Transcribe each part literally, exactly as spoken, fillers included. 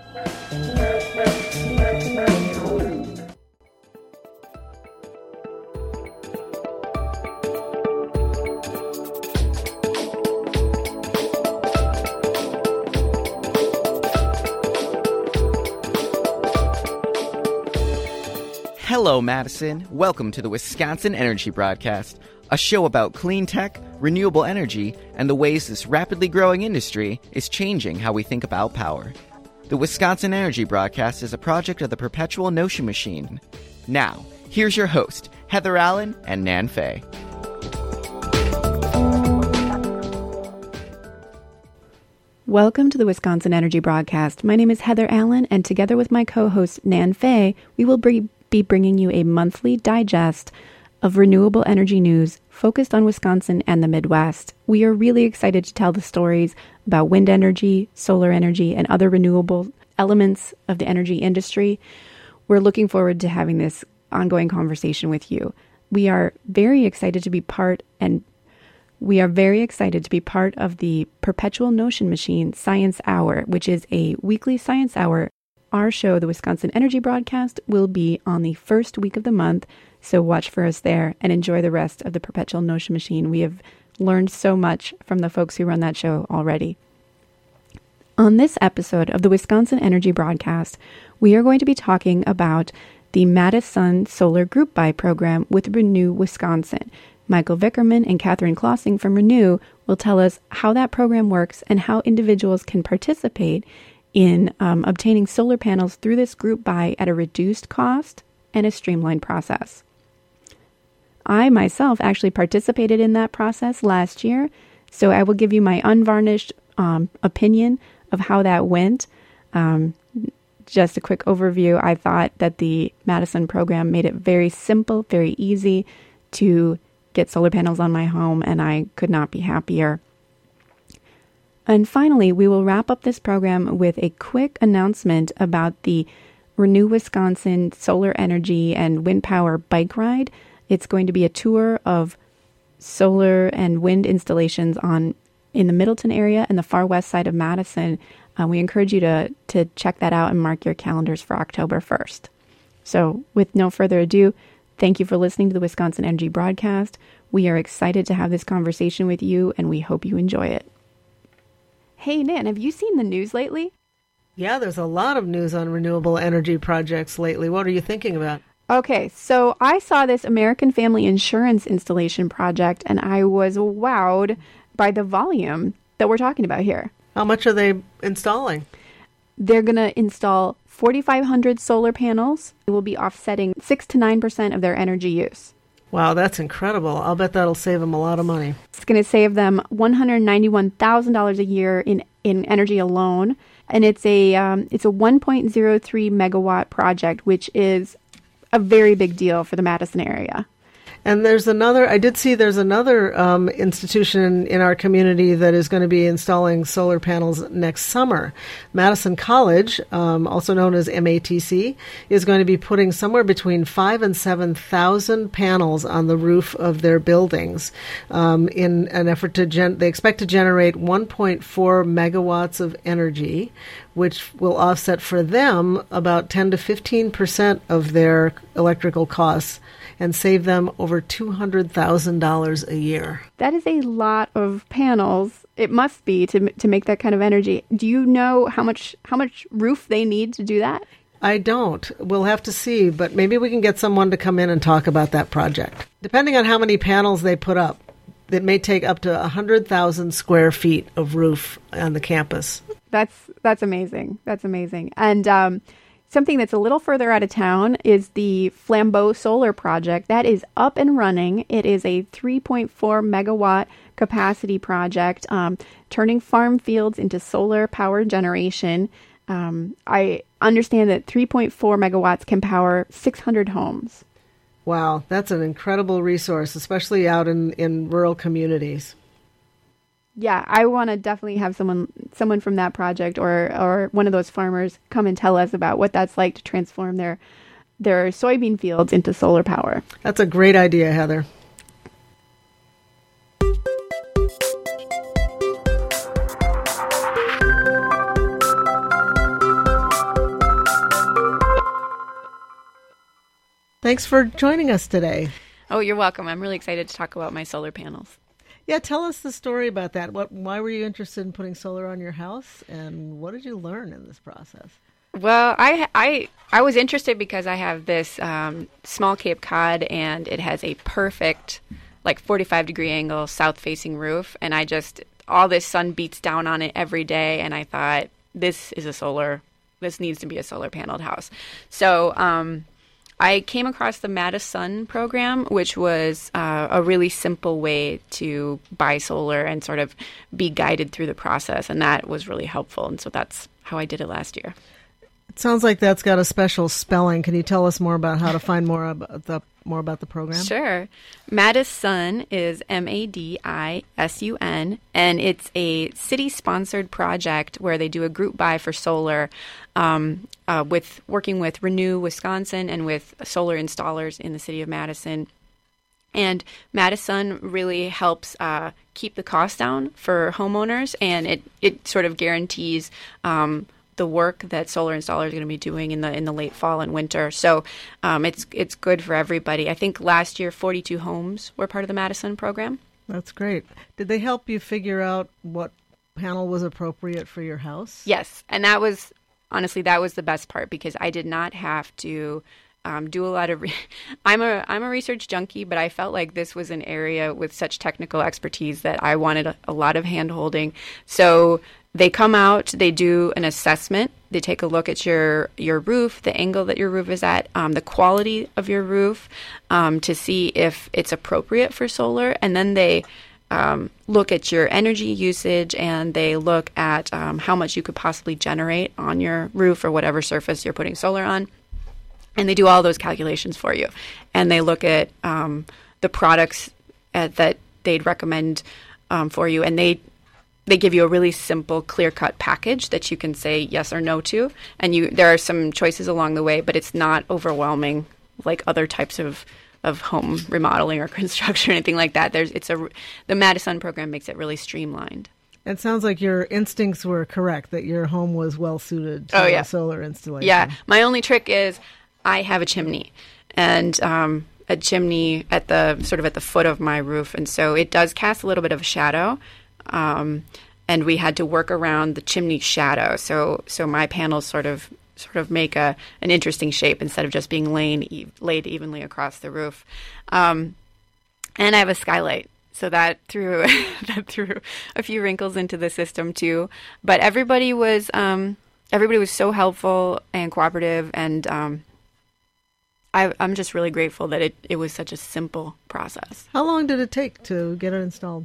Hello, Madison. Welcome to the Wisconsin Energy Broadcast, a show about clean tech, renewable energy, and the ways this rapidly growing industry is changing how we think about power. The Wisconsin Energy Broadcast is a project of the Perpetual Notion Machine. Now, here's your host, Heather Allen and Nan Fay. Welcome to the Wisconsin Energy Broadcast. My name is Heather Allen, and together with my co-host, Nan Fay, we will be be bringing you a monthly digest of renewable energy news focused on Wisconsin and the Midwest. We are really excited to tell the stories about wind energy, solar energy, and other renewable elements of the energy industry. We're looking forward to having this ongoing conversation with you. We are very excited to be part and we are very excited to be part of the Perpetual Notion Machine Science Hour, which is a weekly science hour. Our show, the Wisconsin Energy Broadcast, will be on the first week of the month, so watch for us there and enjoy the rest of the Perpetual Notion Machine. We have learned so much from the folks who run that show already. On this episode of the Wisconsin Energy Broadcast, we are going to be talking about the Madison Solar Group Buy program with Renew Wisconsin. Michael Vickerman and Catherine Klossing from Renew will tell us how that program works and how individuals can participate in um, obtaining solar panels through this group buy at a reduced cost and a streamlined process. I myself actually participated in that process last year, so I will give you my unvarnished um, opinion of how that went. Um, just a quick overview, I thought that the Madison program made it very simple, very easy to get solar panels on my home, and I could not be happier. And finally, we will wrap up this program with a quick announcement about the Renew Wisconsin Solar Energy and Wind Power Bike Ride. It's going to be a tour of solar and wind installations on in the Middleton area and the far west side of Madison. Uh, we encourage you to, to check that out and mark your calendars for October first. So with no further ado, thank you for listening to the Wisconsin Energy Broadcast. We are excited to have this conversation with you, and we hope you enjoy it. Hey, Nan, have you seen the news lately? Yeah, there's a lot of news on renewable energy projects lately. What are you thinking about? Okay, so I saw this American Family Insurance installation project, and I was wowed by the volume that we're talking about here. How much are they installing? They're going to install forty-five hundred solar panels. It will be offsetting six to nine percent of their energy use. Wow, that's incredible. I'll bet that'll save them a lot of money. It's going to save them one hundred ninety-one thousand dollars a year in, in energy alone. And it's a um, it's a one point zero three megawatt project, which is a very big deal for the Madison area. And there's another, I did see there's another um, institution in our community that is going to be installing solar panels next summer. Madison College, um, also known as M A T C, is going to be putting somewhere between five and seven thousand panels on the roof of their buildings um, in an effort to, gen- they expect to generate one point four megawatts of energy, which will offset for them about ten to fifteen percent of their electrical costs and save them over two hundred thousand dollars a year. That is a lot of panels. It must be to to make that kind of energy. Do you know how much how much roof they need to do that? I don't. We'll have to see, but maybe we can get someone to come in and talk about that project. Depending on how many panels they put up, it may take up to one hundred thousand square feet of roof on the campus. That's that's amazing. That's amazing. And um something that's a little further out of town is the Flambeau Solar Project. That is up and running. It is a three point four megawatt capacity project, um, turning farm fields into solar power generation. Um, I understand that three point four megawatts can power six hundred homes. Wow, that's an incredible resource, especially out in, in rural communities. Yeah, I want to definitely have someone someone from that project or or one of those farmers come and tell us about what that's like to transform their their soybean fields into solar power. That's a great idea, Heather. Thanks for joining us today. Oh, you're welcome. I'm really excited to talk about my solar panels. Yeah, tell us the story about that. What, why were you interested in putting solar on your house, and what did you learn in this process? Well, I, I, I was interested because I have this um, small Cape Cod, and it has a perfect, like, forty-five degree angle south-facing roof, and I just, all this sun beats down on it every day, and I thought, this is a solar, this needs to be a solar-paneled house. So, um... I came across the Madison program, which was uh, a really simple way to buy solar and sort of be guided through the process, and that was really helpful. And so that's how I did it last year. It sounds like that's got a special spelling. Can you tell us more about how to find more about the more about the program? Sure. Madison is M A D I S U N, and it's a city-sponsored project where they do a group buy for solar um, uh, with working with Renew Wisconsin and with solar installers in the city of Madison. And Madison really helps uh, keep the cost down for homeowners, and it, it sort of guarantees um, the work that solar installers are going to be doing in the in the late fall and winter. So um, it's it's good for everybody. I think last year forty-two homes were part of the Madison program. That's great. Did they help you figure out what panel was appropriate for your house? Yes, and that was honestly that was the best part because I did not have to um, do a lot of. Re- I'm a I'm a research junkie, but I felt like this was an area with such technical expertise that I wanted a, a lot of hand holding. So they come out, they do an assessment, they take a look at your, your roof, the angle that your roof is at, um, the quality of your roof um, to see if it's appropriate for solar, and then they um, look at your energy usage and they look at um, how much you could possibly generate on your roof or whatever surface you're putting solar on, and they do all those calculations for you. And they look at um, the products at, that they'd recommend um, for you, and they They give you a really simple, clear-cut package that you can say yes or no to, and you there are some choices along the way, but it's not overwhelming like other types of, of home remodeling or construction or anything like that. There's it's a the Madison program makes it really streamlined. It sounds like your instincts were correct, that your home was well suited to oh, yeah. a solar installation. Yeah, my only trick is I have a chimney, and um, a chimney at the sort of at the foot of my roof, and so it does cast a little bit of a shadow. Um, and we had to work around the chimney shadow. So, so my panels sort of, sort of make a an interesting shape instead of just being laid e- laid evenly across the roof. Um, and I have a skylight, so that threw that threw a few wrinkles into the system too. But everybody was um, everybody was so helpful and cooperative, and um, I, I'm just really grateful that it, it was such a simple process. How long did it take to get it installed?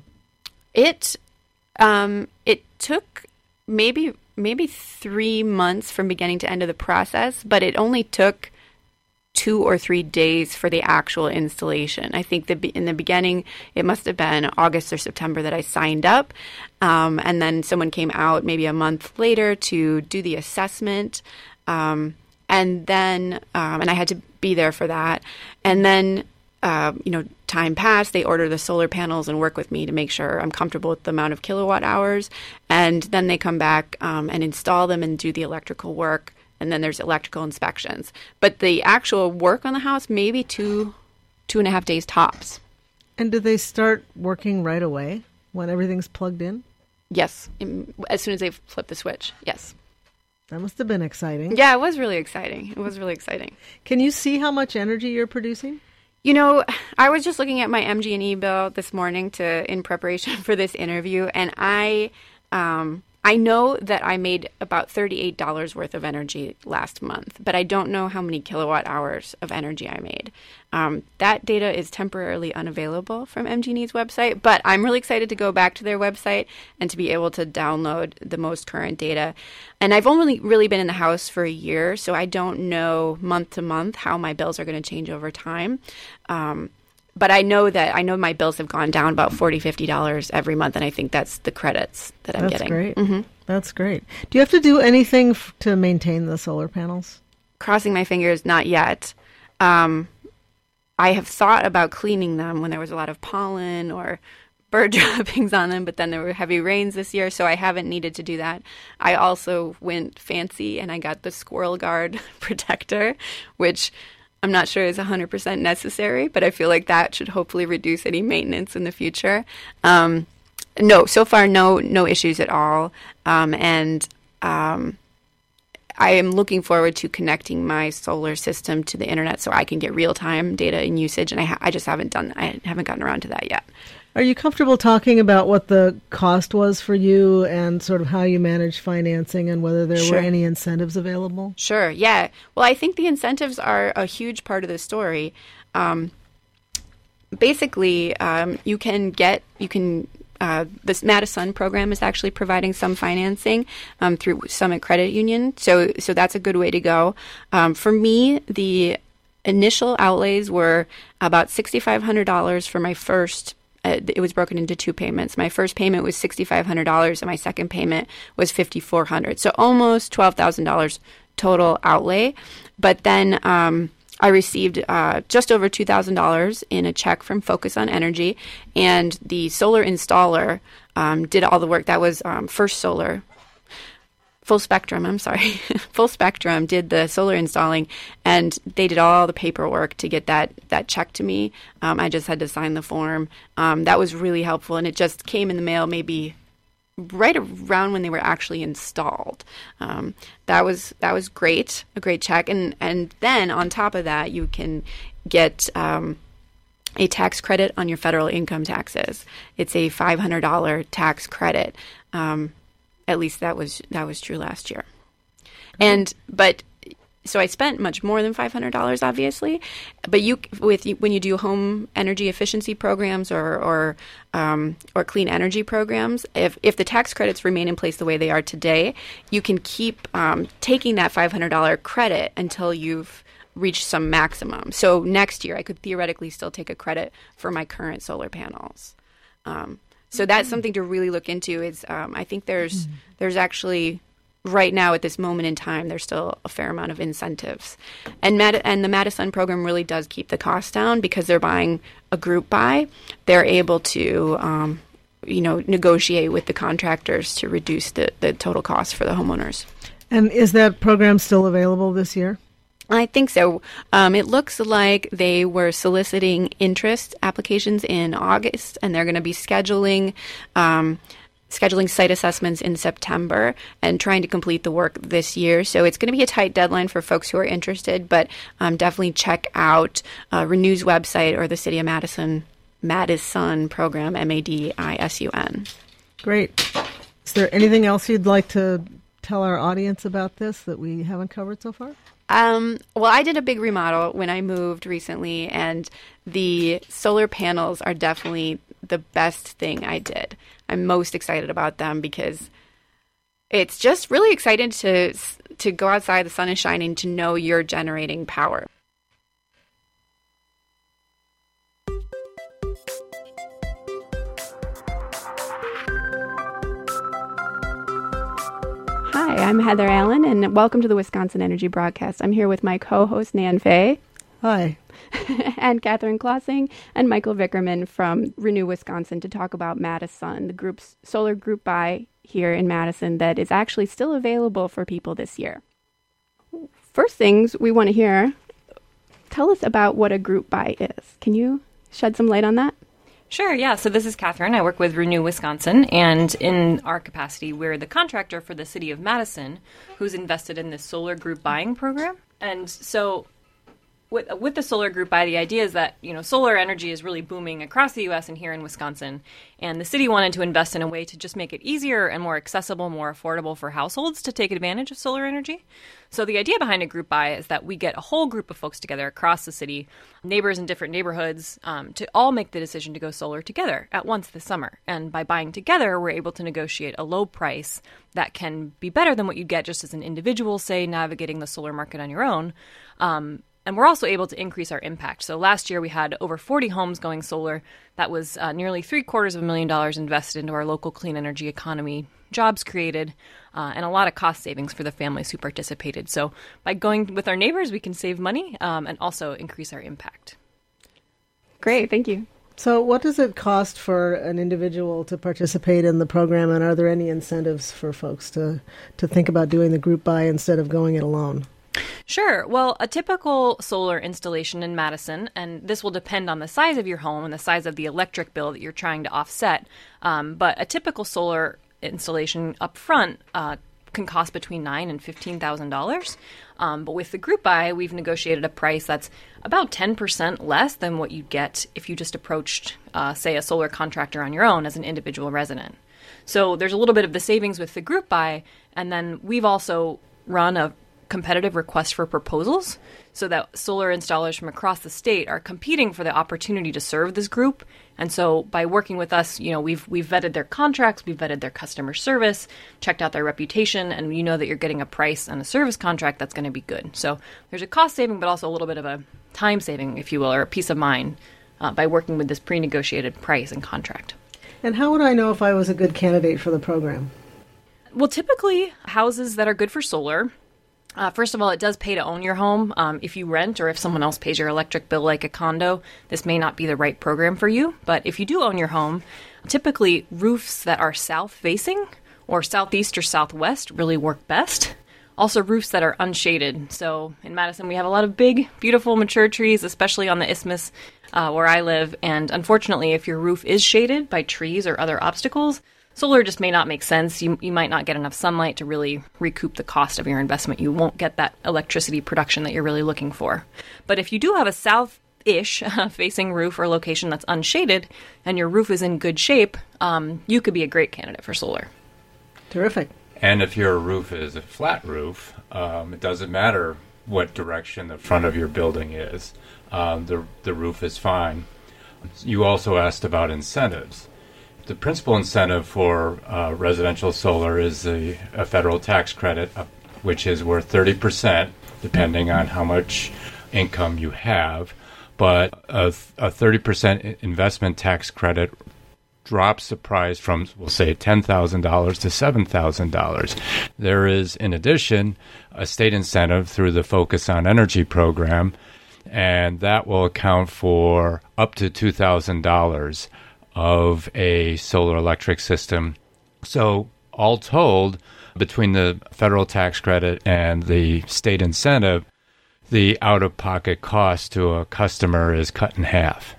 It um, it took maybe maybe three months from beginning to end of the process, but it only took two or three days for the actual installation. I think that in the beginning, it must have been August or September that I signed up, um, and then someone came out maybe a month later to do the assessment, um, and then um, and I had to be there for that, and then. Uh, you know, time passed, they order the solar panels and work with me to make sure I'm comfortable with the amount of kilowatt hours. And then they come back um, and install them and do the electrical work. And then there's electrical inspections. But the actual work on the house, maybe two, two and a half days tops. And do they start working right away when everything's plugged in? Yes. As soon as they flip the switch. Yes. That must have been exciting. Yeah, it was really exciting. It was really exciting. Can you see how much energy you're producing? You know, I was just looking at my M G and E bill this morning to in preparation for this interview, and I um, I know that I made about thirty-eight dollars worth of energy last month, but I don't know how many kilowatt hours of energy I made. Um, that data is temporarily unavailable from M G and E's website, but I'm really excited to go back to their website and to be able to download the most current data. And I've only really been in the house for a year, so I don't know month to month how my bills are going to change over time. Um, but I know that I know my bills have gone down about forty dollars, fifty dollars every month, and I think that's the credits that I'm that's getting. Great. Mm-hmm. That's great. Do you have to do anything f- to maintain the solar panels? Crossing my fingers, not yet. Um, I have thought about cleaning them when there was a lot of pollen or bird droppings on them, but then there were heavy rains this year, so I haven't needed to do that. I also went fancy and I got the Squirrel Guard protector, which I'm not sure is one hundred percent necessary, but I feel like that should hopefully reduce any maintenance in the future. Um, no, so far, no no issues at all. Um, and um, I am looking forward to connecting my solar system to the internet so I can get real-time data and usage, and I, ha- I just haven't done I haven't gotten around to that yet. Are you comfortable talking about what the cost was for you and sort of how you managed financing and whether there Sure. were any incentives available? Sure, yeah. Well, I think the incentives are a huge part of the story. Um, basically, um, you can get, you can, uh, this Madison program is actually providing some financing um, through Summit Credit Union. So, so that's a good way to go. Um, for me, the initial outlays were about six thousand five hundred dollars for my first. Uh, it was broken into two payments. My first payment was six thousand five hundred dollars, and my second payment was five thousand four hundred dollars. So almost twelve thousand dollars total outlay. But then um, I received uh, just over two thousand dollars in a check from Focus on Energy, and the solar installer um, did all the work. That was um, First Solar. Full Spectrum, I'm sorry. Full Spectrum did the solar installing, and they did all the paperwork to get that, that check to me. Um, I just had to sign the form. Um, that was really helpful, and it just came in the mail maybe right around when they were actually installed. Um, that was that was great, a great check. And, and then on top of that, you can get um, a tax credit on your federal income taxes. It's a five hundred dollars tax credit. Um At least that was that was true last year. And but so I spent much more than five hundred dollars, obviously. But you with when you do home energy efficiency programs or or um, or clean energy programs, if if the tax credits remain in place the way they are today, you can keep um, taking that five hundred dollars credit until you've reached some maximum. So next year, I could theoretically still take a credit for my current solar panels. Um, So that's something to really look into. Is um, I think there's there's actually right now at this moment in time there's still a fair amount of incentives, and Mad- and the Madison program really does keep the cost down because they're buying a group buy. They're able to um, you know negotiate with the contractors to reduce the, the total cost for the homeowners. And is that program still available this year? I think so. Um, it looks like they were soliciting interest applications in August, and they're going to be scheduling um, scheduling site assessments in September and trying to complete the work this year. So it's going to be a tight deadline for folks who are interested, but um, definitely check out uh, Renew's website or the City of Madison Madison program, M A D I S U N. Great. Is there anything else you'd like to tell our audience about this that we haven't covered so far? Um, well, I did a big remodel when I moved recently, and the solar panels are definitely the best thing I did. I'm most excited about them because it's just really exciting to to go outside, the sun is shining, to know you're generating power. Hi, I'm Heather Allen, and welcome to the Wisconsin Energy Broadcast. I'm here with my co-host, Nan Fay. Hi. And Catherine Klossing and Michael Vickerman from Renew Wisconsin to talk about Madison, the group's solar group buy here in Madison that is actually still available for people this year. First things we want to hear, tell us about what a group buy is. Can you shed some light on that? Sure, yeah. So this is Catherine. I work with Renew Wisconsin, and in our capacity, we're the contractor for the city of Madison, who's invested in this solar group buying program. And so with, with the solar group buy, the idea is that, you know, solar energy is really booming across the U S and here in Wisconsin. And the city wanted to invest in a way to just make it easier and more accessible, more affordable for households to take advantage of solar energy. So the idea behind a group buy is that we get a whole group of folks together across the city, neighbors in different neighborhoods, um, to all make the decision to go solar together at once this summer. And by buying together, we're able to negotiate a low price that can be better than what you get just as an individual, say, navigating the solar market on your own. Um, And we're also able to increase our impact. So last year we had over forty homes going solar. That was uh, nearly three quarters of a million dollars invested into our local clean energy economy, jobs created, uh, and a lot of cost savings for the families who participated. So by going with our neighbors, we can save money um, and also increase our impact. Great, thank you. So what does it cost for an individual to participate in the program, and are there any incentives for folks to, to think about doing the group buy instead of going it alone? Sure. Well, a typical solar installation in Madison, and this will depend on the size of your home and the size of the electric bill that you're trying to offset, um, but a typical solar installation up front uh, can cost between nine thousand dollars and fifteen thousand dollars. Um, but with the group buy, we've negotiated a price that's about ten percent less than what you'd get if you just approached, uh, say, a solar contractor on your own as an individual resident. So there's a little bit of the savings with the group buy, and then we've also run a competitive request for proposals so that solar installers from across the state are competing for the opportunity to serve this group. And so by working with us, you know, we've we've vetted their contracts, we've vetted their customer service, checked out their reputation, and you know that you're getting a price and a service contract that's going to be good. So there's a cost saving, but also a little bit of a time saving, if you will, or a peace of mind uh, by working with this pre-negotiated price and contract. And how would I know if I was a good candidate for the program? Well, typically houses that are good for solar, Uh, first of all, it does pay to own your home. Um, if you rent or if someone else pays your electric bill like a condo, this may not be the right program for you. But if you do own your home, typically roofs that are south-facing or southeast or southwest really work best. Also, roofs that are unshaded. So in Madison, we have a lot of big, beautiful, mature trees, especially on the isthmus uh, where I live. And unfortunately, if your roof is shaded by trees or other obstacles, solar just may not make sense. You, you might not get enough sunlight to really recoup the cost of your investment. You won't get that electricity production that you're really looking for. But if you do have a south-ish facing roof or location that's unshaded and your roof is in good shape, um, you could be a great candidate for solar. Terrific. And if your roof is a flat roof, um, it doesn't matter what direction the front of your building is. Um, the, the roof is fine. You also asked about incentives. The principal incentive for uh, residential solar is the, a federal tax credit, uh, which is worth thirty percent, depending on how much income you have. But a, a thirty percent investment tax credit drops the price from, we'll say, ten thousand dollars to seven thousand dollars. There is, in addition, a state incentive through the Focus on Energy program, and that will account for up to two thousand dollars of a solar electric system. So all told, between the federal tax credit and the state incentive, the out-of-pocket cost to a customer is cut in half.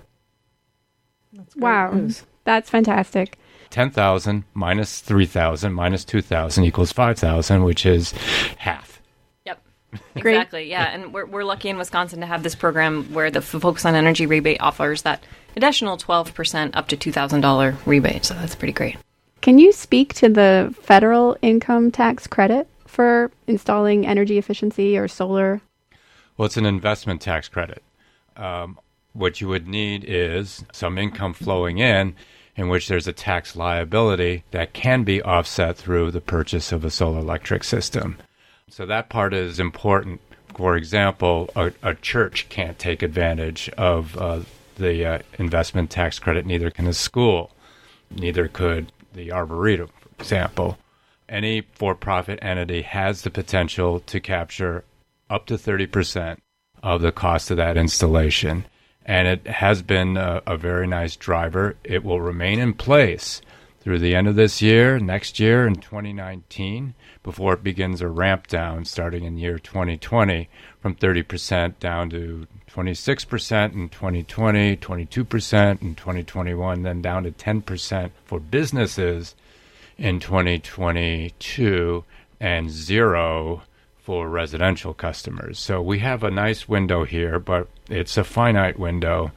That's great Wow, news. that's fantastic. ten thousand minus three thousand minus two thousand equals five thousand, which is half. Yep. Great. Exactly. Yeah. And we're, we're lucky in Wisconsin to have this program where the Focus on Energy rebate offers that additional twelve percent up to two thousand dollars rebate. So that's pretty great. Can you speak to the federal income tax credit for installing energy efficiency or solar? Well, it's an investment tax credit. Um, what you would need is some income flowing in, in which there's a tax liability that can be offset through the purchase of a solar electric system. So that part is important. For example, a, a church can't take advantage of uh, the uh, investment tax credit, neither can a school, neither could the Arboretum, for example. Any for-profit entity has the potential to capture up to thirty percent of the cost of that installation. And it has been a, a very nice driver. It will remain in place through the end of this year, next year, in twenty nineteen, before it begins a ramp down starting in year twenty twenty from thirty percent down to twenty-six percent in twenty twenty, twenty-two percent in twenty twenty-one, then down to ten percent for businesses in twenty twenty-two, and zero for residential customers. So we have a nice window here, but it's a finite window,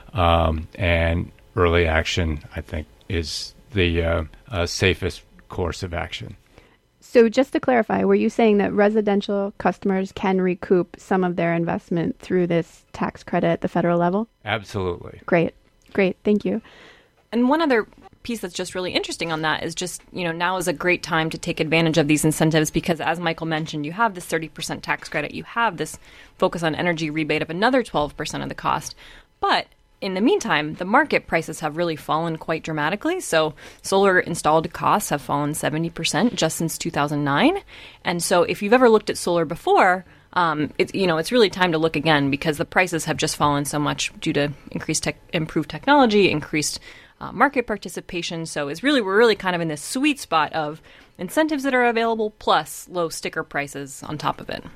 um, and early action, I think, is the uh, uh, safest course of action. So just to clarify, were you saying that residential customers can recoup some of their investment through this tax credit at the federal level? Absolutely. Great. Great. Thank you. And one other piece that's just really interesting on that is just, you know, now is a great time to take advantage of these incentives because, as Michael mentioned, you have this thirty percent tax credit, you have this Focus on Energy rebate of another twelve percent of the cost. But in the meantime, the market prices have really fallen quite dramatically. So solar installed costs have fallen seventy percent just since two thousand nine. And so if you've ever looked at solar before, um, it's, you know, it's really time to look again because the prices have just fallen so much due to increased tech, improved technology, increased uh, market participation. So it's really, we're really kind of in this sweet spot of incentives that are available plus low sticker prices on top of it.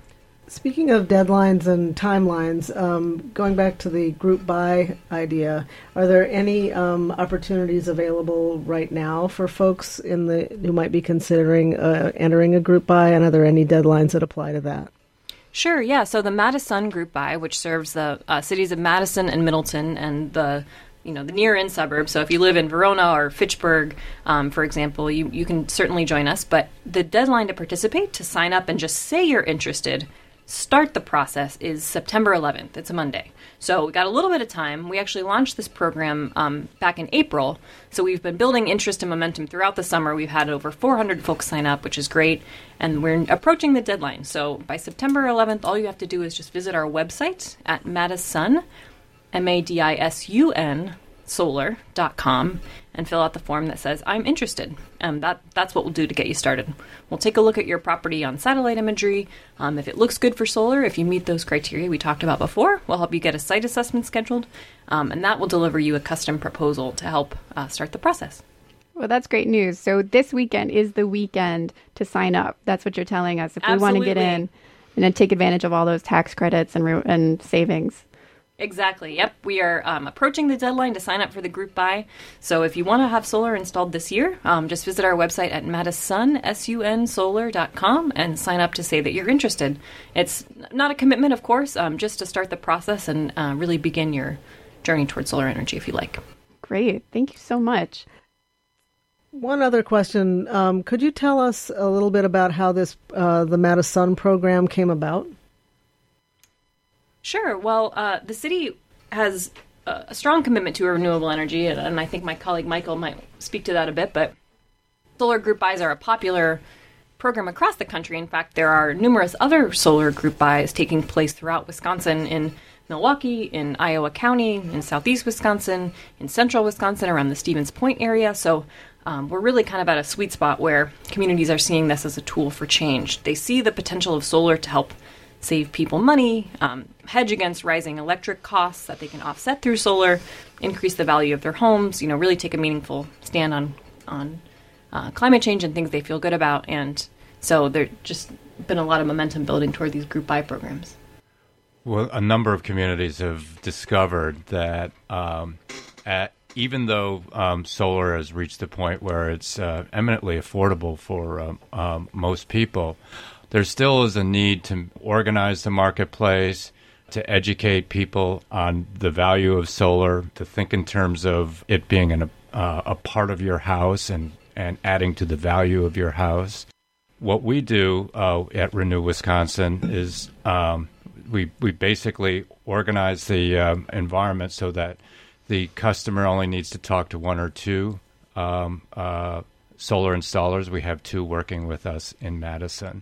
Speaking of deadlines and timelines, um, going back to the group buy idea, are there any um, opportunities available right now for folks in the who might be considering uh, entering a group buy, and are there any deadlines that apply to that? Sure, yeah. So the Madison Group Buy, which serves the uh, cities of Madison and Middleton and the you know, the near-in suburbs. So if you live in Verona or Fitchburg, um, for example, you, you can certainly join us. But the deadline to participate, to sign up and just say you're interested, start the process, is September eleventh. It's a Monday. So we got a little bit of time. We actually launched this program um, back in April. So we've been building interest and momentum throughout the summer. We've had over four hundred folks sign up, which is great. And we're approaching the deadline. So by September eleventh, all you have to do is just visit our website at Madison, M A D I S U N, solar dot com, and fill out the form that says, I'm interested. Um, that That's what we'll do to get you started. We'll take a look at your property on satellite imagery. Um, if it looks good for solar, if you meet those criteria we talked about before, we'll help you get a site assessment scheduled, um, and that will deliver you a custom proposal to help uh, start the process. Well, that's great news. So this weekend is the weekend to sign up. That's what you're telling us. If Absolutely. we want to get in and then take advantage of all those tax credits and re- and savings. Exactly. Yep. We are um, approaching the deadline to sign up for the group buy. So if you want to have solar installed this year, um, just visit our website at Madison, S U N solar dot com, and sign up to say that you're interested. It's not a commitment, of course, um, just to start the process and uh, really begin your journey towards solar energy if you like. Great. Thank you so much. One other question. Um, could you tell us a little bit about how this uh, the Madison program came about? Sure. Well, uh, the city has a, a strong commitment to renewable energy, and, and I think my colleague Michael might speak to that a bit, but solar group buys are a popular program across the country. In fact, there are numerous other solar group buys taking place throughout Wisconsin, in Milwaukee, in Iowa County, in southeast Wisconsin, in central Wisconsin, around the Stevens Point area. So um, we're really kind of at a sweet spot where communities are seeing this as a tool for change. They see the potential of solar to help save people money, um, hedge against rising electric costs that they can offset through solar, increase the value of their homes, you know, really take a meaningful stand on on uh, climate change and things they feel good about. And so there's just been a lot of momentum building toward these group buy programs. Well, a number of communities have discovered that um, at, even though um, solar has reached the point where it's uh, eminently affordable for um, um, most people, there still is a need to organize the marketplace, to educate people on the value of solar, to think in terms of it being an, uh, a part of your house and, and adding to the value of your house. What we do uh, at Renew Wisconsin is um, we, we basically organize the um, environment so that the customer only needs to talk to one or two um, uh, solar installers. We have two working with us in Madison.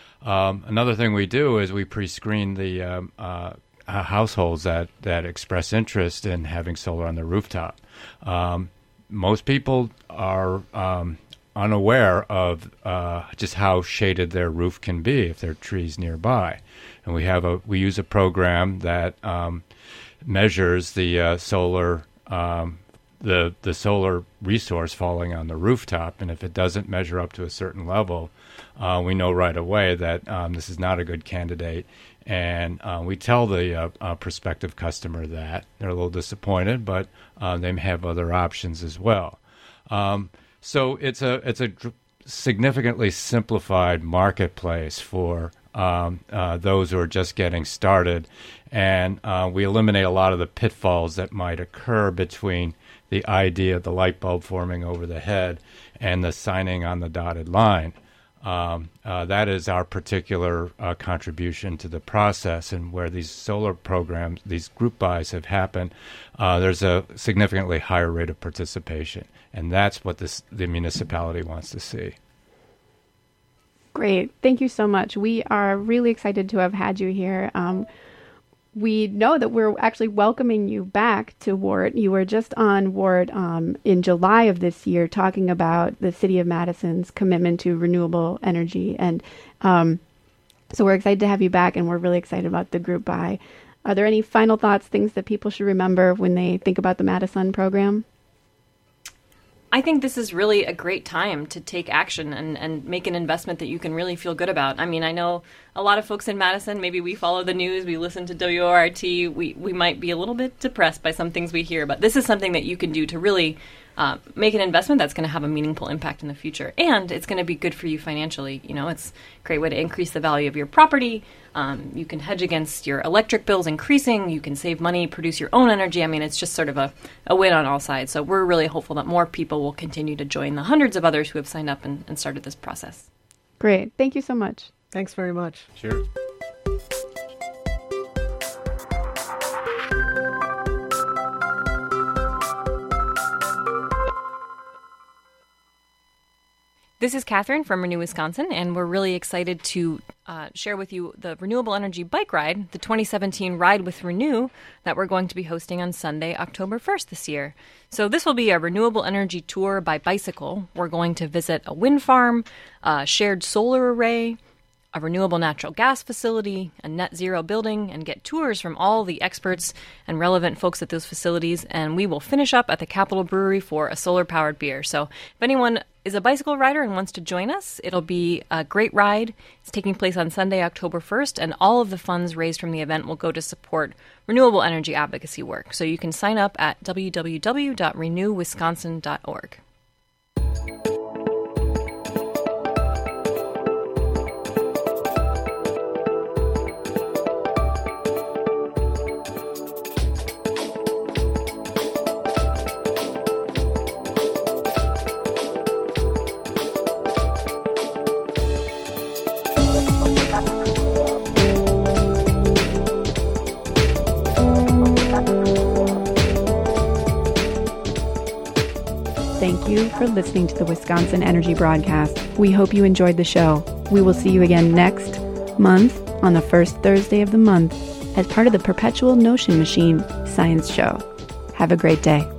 Um, another thing we do is we pre-screen the um, uh, households that, that express interest in having solar on their rooftop. Um, most people are um, unaware of uh, just how shaded their roof can be if there are trees nearby, and we have a we use a program that um, measures the uh, solar um, the the solar resource falling on the rooftop, and if it doesn't measure up to a certain level, Uh, we know right away that um, this is not a good candidate, and uh, we tell the uh, uh, prospective customer that. They're a little disappointed, but uh, they may have other options as well. Um, so it's a it's a dr- significantly simplified marketplace for um, uh, those who are just getting started, and uh, we eliminate a lot of the pitfalls that might occur between the idea of the light bulb forming over the head and the signing on the dotted line. Um, uh, that is our particular uh, contribution to the process, and where these solar programs, these group buys have happened, uh, there's a significantly higher rate of participation, and that's what this, the municipality wants to see. Great. Thank you so much. We are really excited to have had you here. Um, we know that we're actually welcoming you back to WART. You were just on WART um, in July of this year talking about the City of Madison's commitment to renewable energy. And um, so we're excited to have you back, and we're really excited about the group buy. Are there any final thoughts, things that people should remember when they think about the Madison program? I think this is really a great time to take action and, and make an investment that you can really feel good about. I mean, I know a lot of folks in Madison, maybe we follow the news, we listen to W O R T, we, we might be a little bit depressed by some things we hear, but this is something that you can do to really uh, make an investment that's going to have a meaningful impact in the future. And it's going to be good for you financially. You know, it's a great way to increase the value of your property. Um, you can hedge against your electric bills increasing. You can save money, produce your own energy. I mean, it's just sort of a, a win on all sides. So we're really hopeful that more people will continue to join the hundreds of others who have signed up and, and started this process. Great. Thank you so much. Thanks very much. Sure. This is Catherine from Renew Wisconsin, and we're really excited to uh, share with you the Renewable Energy Bike Ride, the twenty seventeen Ride with Renew, that we're going to be hosting on Sunday, October first this year. So this will be a renewable energy tour by bicycle. We're going to visit a wind farm, a shared solar array, a renewable natural gas facility, a net zero building, and get tours from all the experts and relevant folks at those facilities. And we will finish up at the Capitol Brewery for a solar-powered beer. So if anyone is a bicycle rider and wants to join us, it'll be a great ride. It's taking place on Sunday, October first, and all of the funds raised from the event will go to support renewable energy advocacy work. So you can sign up at w w w dot renew wisconsin dot org. Thank you for listening to the Wisconsin Energy Broadcast. We hope you enjoyed the show. We will see you again next month on the first Thursday of the month as part of the Perpetual Notion Machine Science Show. Have a great day.